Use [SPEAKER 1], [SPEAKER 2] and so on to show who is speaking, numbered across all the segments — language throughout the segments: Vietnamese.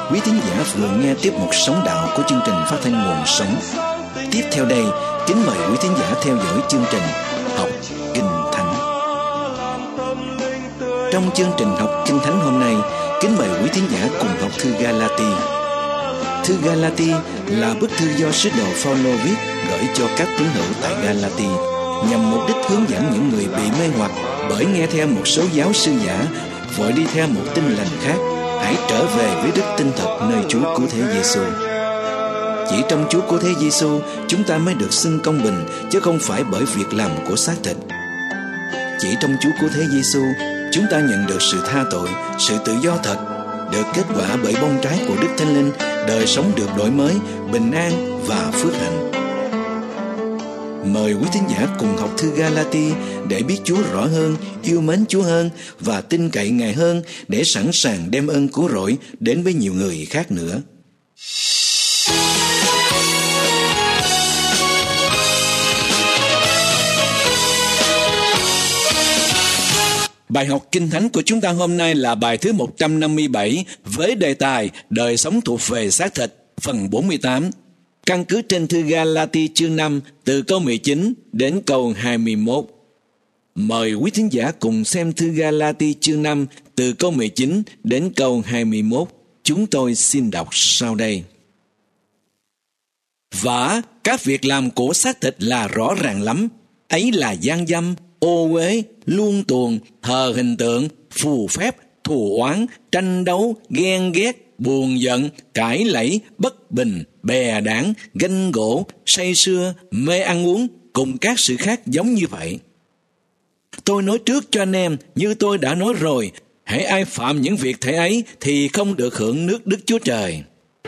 [SPEAKER 1] Quý thính giả vừa nghe tiếp mục Sống Đạo của chương trình phát thanh Nguồn Sống. Tiếp theo đây, kính mời quý thính giả theo dõi chương trình Học Kinh Thánh. Trong chương trình Học Kinh Thánh hôm nay, kính mời quý thính giả cùng học thư Ga-la-ti. Thư Ga-la-ti là bức thư do sứ đồ Phao-lô viết gửi cho các tín hữu tại Ga-la-ti, nhằm mục đích hướng dẫn những người bị mê hoặc bởi nghe theo một số giáo sư giả, vội đi theo một tin lành khác. Hãy trở về với đức tin thật nơi Chúa Cứu Thế Giêsu. Chỉ trong Chúa Cứu Thế Giêsu, chúng ta mới được xưng công bình, chứ không phải bởi việc làm của xác thịt. Chỉ trong Chúa Cứu Thế Giêsu, chúng ta nhận được sự tha tội, sự tự do thật, được kết quả bởi bông trái của Đức Thánh Linh, đời sống được đổi mới, bình an và phước hạnh. Mời quý thính giả cùng học thư Ga-la-ti để biết Chúa rõ hơn, yêu mến Chúa hơn và tin cậy Ngài hơn, để sẵn sàng đem ơn cứu rỗi đến với nhiều người khác nữa. Bài học Kinh Thánh của chúng ta hôm nay là bài thứ 157 với đề tài Đời sống thuộc về xác thịt, phần 48. Căn cứ trên thư Ga-la-ti chương 5 từ câu 19 đến câu 21. Mời quý thính giả cùng xem thư Ga-la-ti chương 5 từ câu 19 đến câu 21. Chúng tôi xin đọc sau đây. Vả, các việc làm của xác thịt là rõ ràng lắm. Ấy là gian dâm, ô uế, luông tuồng, thờ hình tượng, phù phép, thù oán, tranh đấu, ghen ghét, buồn giận, cãi lẫy, bất bình, bè đảng, ganh gỗ, say sưa, mê ăn uống, cùng các sự khác giống như vậy. Tôi nói trước cho anh em, như tôi đã nói rồi, hễ ai phạm những việc thể ấy thì không được hưởng nước Đức Chúa Trời.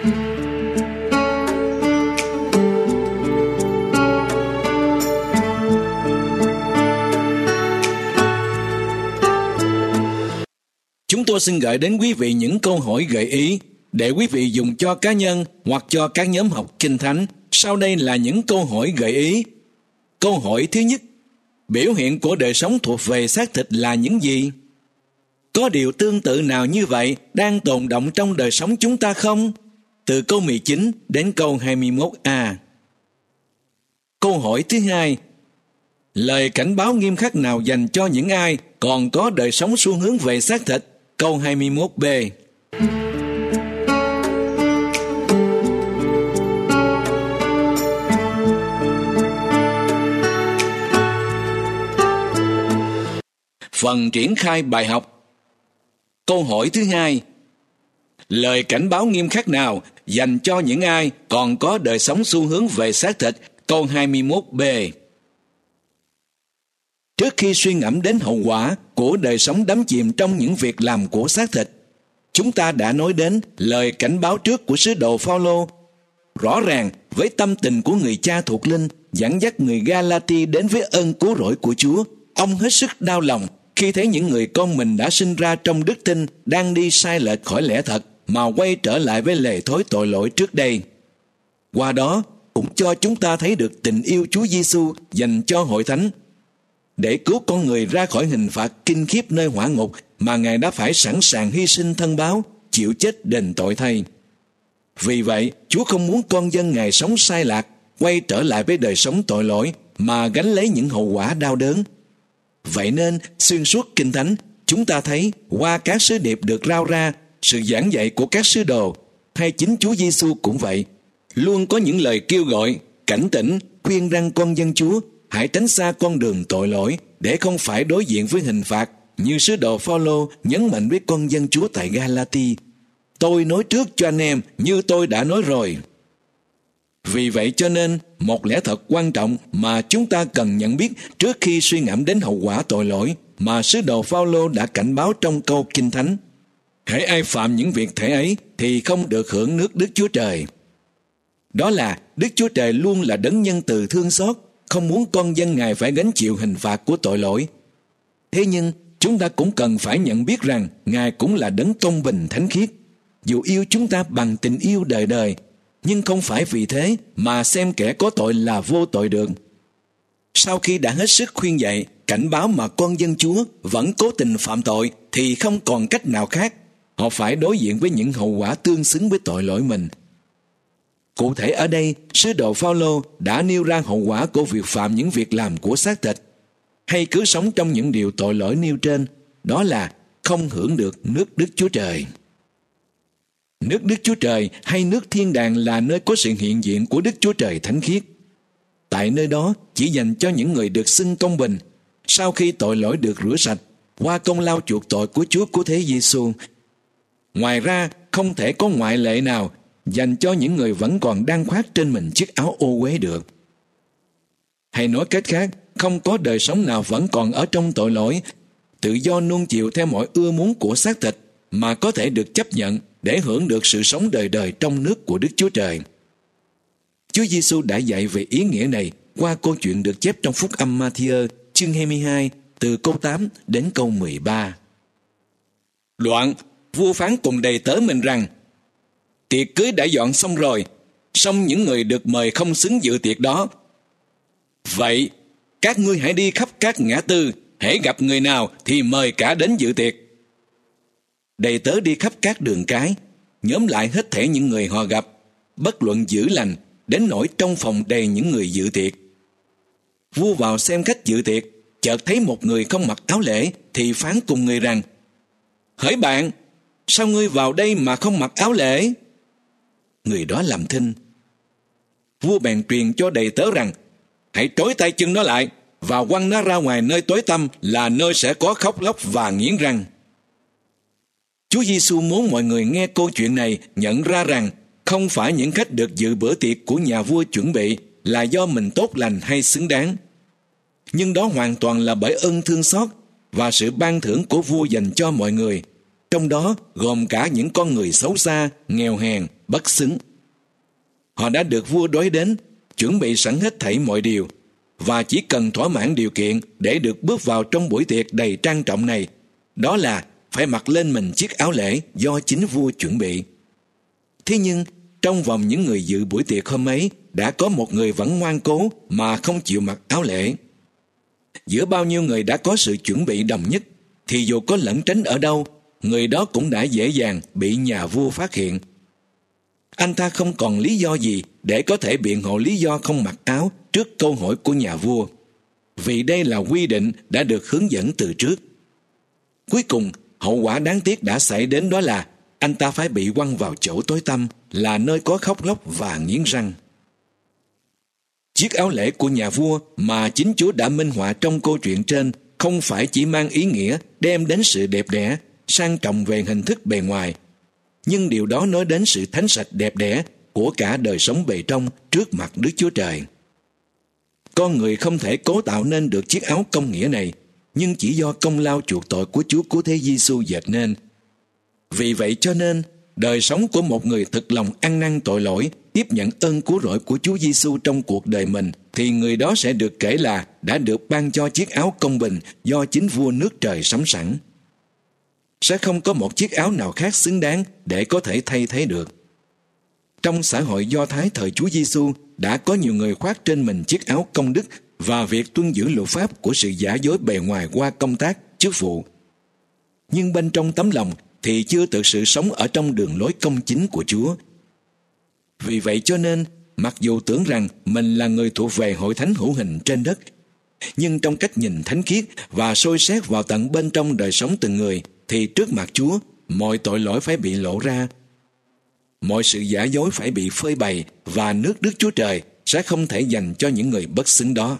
[SPEAKER 1] Chúng tôi xin gửi đến quý vị những câu hỏi gợi ý để quý vị dùng cho cá nhân hoặc cho các nhóm học Kinh Thánh. Sau đây là những câu hỏi gợi ý. Câu hỏi thứ nhất: biểu hiện của đời sống thuộc về xác thịt là những gì? Có điều tương tự nào như vậy đang tồn động trong đời sống chúng ta không? Từ câu 19 đến câu 21a. Câu hỏi thứ hai: lời cảnh báo nghiêm khắc nào dành cho những ai còn có đời sống xu hướng về xác thịt? Câu 21b. Phần triển khai bài học. Câu hỏi thứ hai: lời cảnh báo nghiêm khắc nào dành cho những ai còn có đời sống xu hướng về xác thịt? Câu 21b. Trước khi suy ngẫm đến hậu quả của đời sống đắm chìm trong những việc làm của xác thịt, chúng ta đã nói đến lời cảnh báo trước của sứ đồ Phao-lô. Rõ ràng, với tâm tình của người cha thuộc linh dẫn dắt người Ga-la-ti đến với ơn cứu rỗi của Chúa, ông hết sức đau lòng khi thấy những người con mình đã sinh ra trong đức tin đang đi sai lệch khỏi lẽ thật mà quay trở lại với lề thói tội lỗi trước đây. Qua đó cũng cho chúng ta thấy được tình yêu Chúa Giêsu dành cho hội thánh, để cứu con người ra khỏi hình phạt kinh khiếp nơi hỏa ngục mà Ngài đã phải sẵn sàng hy sinh thân báo, chịu chết đền tội thay. Vì vậy, Chúa không muốn con dân Ngài sống sai lạc, quay trở lại với đời sống tội lỗi mà gánh lấy những hậu quả đau đớn. Vậy nên, xuyên suốt Kinh Thánh, chúng ta thấy qua các sứ điệp được rao ra, sự giảng dạy của các sứ đồ, hay chính Chúa Giêsu cũng vậy, luôn có những lời kêu gọi, cảnh tỉnh, khuyên răn con dân Chúa hãy tránh xa con đường tội lỗi để không phải đối diện với hình phạt, như sứ đồ Phao-lô nhấn mạnh với con dân Chúa tại Ga-la-ti. Tôi nói trước cho anh em như tôi đã nói rồi. Vì vậy cho nên, một lẽ thật quan trọng mà chúng ta cần nhận biết trước khi suy ngẫm đến hậu quả tội lỗi mà sứ đồ Phao-lô đã cảnh báo trong câu Kinh Thánh: hễ ai phạm những việc thể ấy thì không được hưởng nước Đức Chúa Trời. Đó là Đức Chúa Trời luôn là đấng nhân từ thương xót, không muốn con dân Ngài phải gánh chịu hình phạt của tội lỗi. Thế nhưng, chúng ta cũng cần phải nhận biết rằng Ngài cũng là đấng công bình thánh khiết. Dù yêu chúng ta bằng tình yêu đời đời, nhưng không phải vì thế mà xem kẻ có tội là vô tội được. Sau khi đã hết sức khuyên dạy, cảnh báo mà con dân Chúa vẫn cố tình phạm tội thì không còn cách nào khác. họ phải đối diện với những hậu quả tương xứng với tội lỗi mình. Cụ thể ở đây, sứ đồ Phao-lô đã nêu ra hậu quả của việc phạm những việc làm của xác thịt, hay cứ sống trong những điều tội lỗi nêu trên, đó là không hưởng được nước Đức Chúa Trời. Nước Đức Chúa Trời hay nước thiên đàng là nơi có sự hiện diện của Đức Chúa Trời thánh khiết. Tại nơi đó chỉ dành cho những người được xưng công bình, sau khi tội lỗi được rửa sạch qua công lao chuộc tội của Chúa Cứu Thế Giêsu. Ngoài ra, không thể có ngoại lệ nào dành cho những người vẫn còn đang khoác trên mình chiếc áo ô uế được. Hay nói cách khác, không có đời sống nào vẫn còn ở trong tội lỗi, tự do nuông chiều theo mọi ưa muốn của xác thịt mà có thể được chấp nhận để hưởng được sự sống đời đời trong nước của Đức Chúa Trời. Chúa Giêsu đã dạy về ý nghĩa này qua câu chuyện được chép trong Phúc Âm Ma-thi-ơ chương 22 từ câu 8 đến câu 13. Đoạn, vua phán cùng đầy tớ mình rằng: tiệc cưới đã dọn xong rồi, song những người được mời không xứng dự tiệc đó. Vậy, các ngươi hãy đi khắp các ngã tư, hễ gặp người nào thì mời cả đến dự tiệc. Đầy tớ đi khắp các đường cái, nhóm lại hết thảy những người họ gặp, bất luận dữ lành, đến nỗi trong phòng đầy những người dự tiệc. Vua vào xem khách dự tiệc, chợt thấy một người không mặc áo lễ, thì phán cùng người rằng: hỡi bạn, sao ngươi vào đây mà không mặc áo lễ? Người đó làm thinh. Vua bèn truyền cho đầy tớ rằng: hãy trói tay chân nó lại và quăng nó ra ngoài nơi tối tăm, là nơi sẽ có khóc lóc và nghiến răng. Chúa Giêsu muốn mọi người nghe câu chuyện này nhận ra rằng không phải những khách được dự bữa tiệc của nhà vua chuẩn bị là do mình tốt lành hay xứng đáng, nhưng đó hoàn toàn là bởi ơn thương xót và sự ban thưởng của vua dành cho mọi người, trong đó gồm cả những con người xấu xa, nghèo hèn, bất xứng. Họ đã được vua đói đến, chuẩn bị sẵn hết thảy mọi điều, và chỉ cần thỏa mãn điều kiện để được bước vào trong buổi tiệc đầy trang trọng này, đó là phải mặc lên mình chiếc áo lễ do chính vua chuẩn bị. Thế nhưng, trong vòng những người dự buổi tiệc hôm ấy, đã có một người vẫn ngoan cố mà không chịu mặc áo lễ. Giữa bao nhiêu người đã có sự chuẩn bị đồng nhất, thì dù có lẩn tránh ở đâu, người đó cũng đã dễ dàng bị nhà vua phát hiện. Anh ta không còn lý do gì để có thể biện hộ lý do không mặc áo trước câu hỏi của nhà vua, vì đây là quy định đã được hướng dẫn từ trước. Cuối cùng, hậu quả đáng tiếc đã xảy đến, đó là anh ta phải bị quăng vào chỗ tối tăm, là nơi có khóc lóc và nghiến răng. Chiếc áo lễ của nhà vua mà chính Chúa đã minh họa trong câu chuyện trên không phải chỉ mang ý nghĩa đem đến sự đẹp đẽ, sang trọng về hình thức bề ngoài, nhưng điều đó nói đến sự thánh sạch đẹp đẽ của cả đời sống bề trong trước mặt Đức Chúa Trời. Con người không thể cố tạo nên được chiếc áo công nghĩa này, nhưng chỉ do công lao chuộc tội của Chúa Cứu Thế Giêsu dệt nên. Vì vậy cho nên, đời sống của một người thực lòng ăn năn tội lỗi, tiếp nhận ơn cứu rỗi của Chúa Giêsu trong cuộc đời mình, thì người đó sẽ được kể là đã được ban cho chiếc áo công bình do chính vua nước trời sắm sẵn. Sẽ không có một chiếc áo nào khác xứng đáng để có thể thay thế được. Trong xã hội Do Thái thời Chúa Giêsu đã có nhiều người khoác trên mình chiếc áo công đức và việc tuân giữ luật pháp của sự giả dối bề ngoài qua công tác, chức vụ. Nhưng bên trong tấm lòng thì chưa thực sự sống ở trong đường lối công chính của Chúa. Vì vậy cho nên, mặc dù tưởng rằng mình là người thuộc về hội thánh hữu hình trên đất, nhưng trong cách nhìn thánh khiết và soi xét vào tận bên trong đời sống từng người, thì trước mặt Chúa, mọi tội lỗi phải bị lộ ra. Mọi sự giả dối phải bị phơi bày, và nước Đức Chúa Trời sẽ không thể dành cho những người bất xứng đó.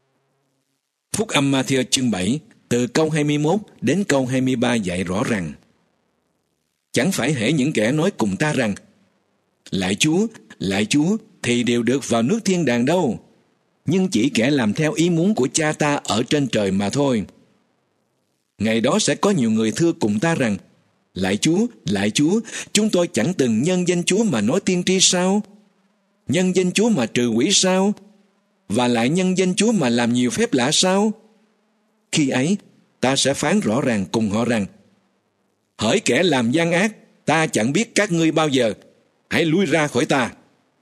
[SPEAKER 1] Phúc Âm Ma-thi-ơ chương 7, từ câu 21 đến câu 23 dạy rõ rằng: chẳng phải hễ những kẻ nói cùng ta rằng lạy Chúa, thì đều được vào nước thiên đàng đâu, nhưng chỉ kẻ làm theo ý muốn của Cha ta ở trên trời mà thôi. Ngày đó sẽ có nhiều người thưa cùng ta rằng: lạy Chúa, chúng tôi chẳng từng nhân danh Chúa mà nói tiên tri sao? Nhân danh Chúa mà trừ quỷ sao? Và lại nhân danh Chúa mà làm nhiều phép lạ sao? Khi ấy, ta sẽ phán rõ ràng cùng họ rằng: hỡi kẻ làm gian ác, ta chẳng biết các ngươi bao giờ, hãy lui ra khỏi ta.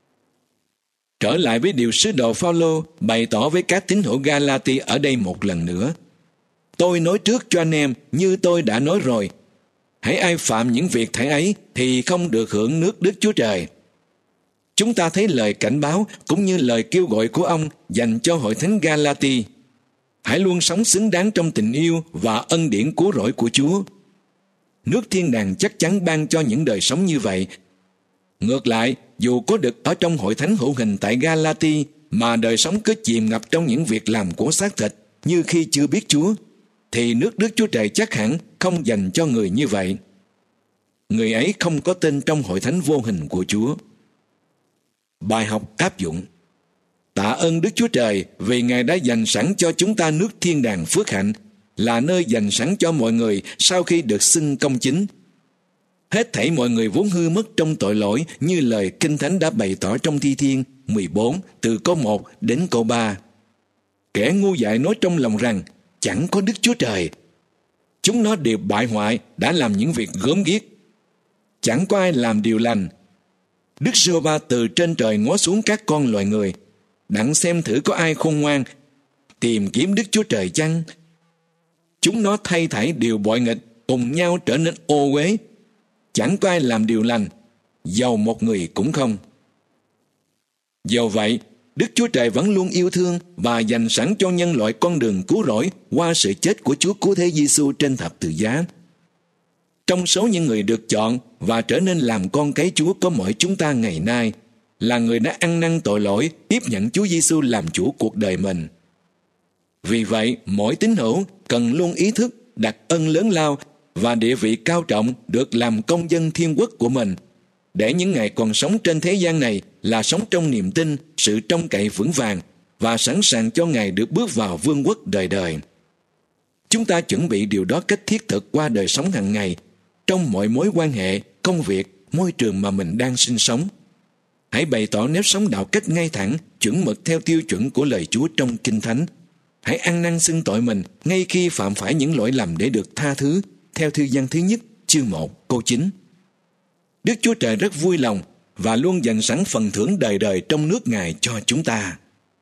[SPEAKER 1] Trở lại với điều sứ đồ Phao-lô bày tỏ với các tín hữu Ga-la-ti ở đây một lần nữa: tôi nói trước cho anh em như tôi đã nói rồi. hễ ai phạm những việc thảy ấy thì không được hưởng nước Đức Chúa Trời. Chúng ta thấy lời cảnh báo cũng như lời kêu gọi của ông dành cho hội thánh Galati. Hãy luôn sống xứng đáng trong tình yêu và ân điển cứu rỗi của Chúa. Nước thiên đàng chắc chắn ban cho những đời sống như vậy. Ngược lại, dù có được ở trong hội thánh hữu hình tại Galati mà đời sống cứ chìm ngập trong những việc làm của xác thịt như khi chưa biết Chúa, thì nước Đức Chúa Trời chắc hẳn không dành cho người như vậy. Người ấy không có tên trong hội thánh vô hình của Chúa. Bài học áp dụng. Tạ ơn Đức Chúa Trời vì Ngài đã dành sẵn cho chúng ta nước thiên đàng phước hạnh, là nơi dành sẵn cho mọi người sau khi được xưng công chính. Hết thảy mọi người vốn hư mất trong tội lỗi, như lời Kinh Thánh đã bày tỏ trong Thi Thiên 14 từ câu 1 đến câu 3. Kẻ ngu dại nói trong lòng rằng chẳng có Đức Chúa Trời. Chúng nó đều bại hoại, đã làm những việc gớm ghiếc. Chẳng có ai làm điều lành. Đức Giê-hô-va từ trên trời ngó xuống các con loài người, đặng xem thử có ai khôn ngoan, tìm kiếm Đức Chúa Trời chăng? Chúng nó thay thảy đều bội nghịch, cùng nhau trở nên ô uế. Chẳng có ai làm điều lành, dầu một người cũng không. Dầu vậy, Đức Chúa Trời vẫn luôn yêu thương và dành sẵn cho nhân loại con đường cứu rỗi qua sự chết của Chúa Cứu Thế Giêsu trên thập tự giá. Trong số những người được chọn và trở nên làm con cái Chúa có mỗi chúng ta ngày nay là người đã ăn năn tội lỗi, tiếp nhận Chúa Giêsu làm chủ cuộc đời mình. Vì vậy, mỗi tín hữu cần luôn ý thức đặt ân lớn lao và địa vị cao trọng được làm công dân thiên quốc của mình, để những ngày còn sống trên thế gian này là sống trong niềm tin, sự trông cậy vững vàng và sẵn sàng cho ngày được bước vào vương quốc đời đời. Chúng ta chuẩn bị điều đó cách thiết thực qua đời sống hàng ngày, trong mọi mối quan hệ, công việc, môi trường mà mình đang sinh sống. Hãy bày tỏ nếp sống đạo cách ngay thẳng, chuẩn mực theo tiêu chuẩn của lời Chúa trong Kinh Thánh. Hãy ăn năn xưng tội mình ngay khi phạm phải những lỗi lầm để được tha thứ, theo Thư Giăng thứ nhất, chương 1, câu 9. Đức Chúa Trời rất vui lòng và luôn dành sẵn phần thưởng đời đời trong nước Ngài cho chúng ta.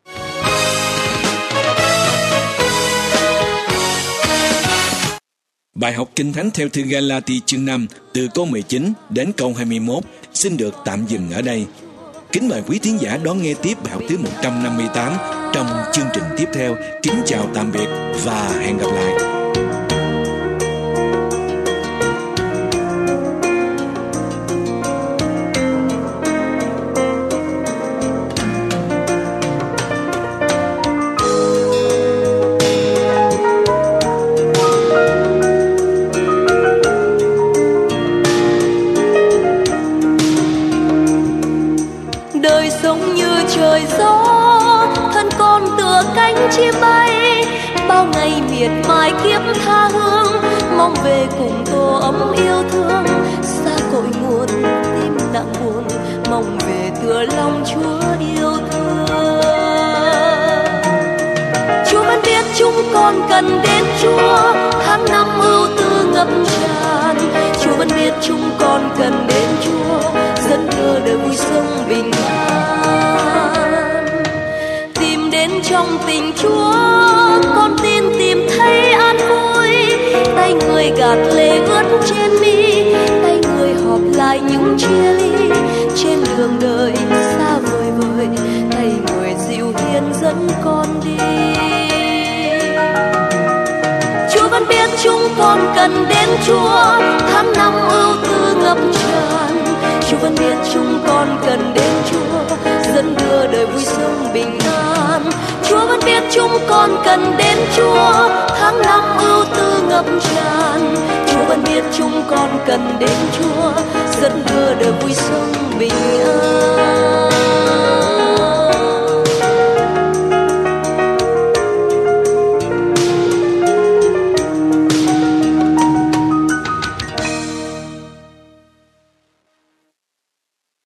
[SPEAKER 1] Bài học Kinh Thánh theo thư Galati chương 5 từ câu 19 đến câu 21 xin được tạm dừng ở đây. Kính mời quý thính giả đón nghe tiếp bài học thứ 158 trong chương trình tiếp theo. Kính chào tạm biệt và hẹn gặp lại.
[SPEAKER 2] Chim bay bao ngày miệt mài kiếp tha hương, mong về cùng tổ ấm yêu thương. Xa cội nguồn tim nặng buồn, mong về tựa lòng Chúa yêu thương. Chúa vẫn biết chúng con cần đến Chúa, tháng năm ưu tư ngập tràn. Chúa vẫn biết chúng con cần đến Chúa, dẫn đưa đời vui sống bình an. Trong tình Chúa, con tin tìm thấy an vui. Tay người gạt lệ ướt trên mi, tay người họp lại những chia ly. Trên đường đời xa vời vời, tay người dịu hiền dẫn con đi. Chúa vẫn biết chúng con cần đến Chúa, tháng năm ưu tư ngập tràn. Chúa vẫn biết chúng con cần đến Chúa, dẫn đưa đời vui sống bình an. Chúa vẫn biết chúng con cần đến Chúa, tháng năm ưu tư ngập tràn. Chúa vẫn biết chúng con cần đến Chúa, dẫn đưa đời vui sống bình an.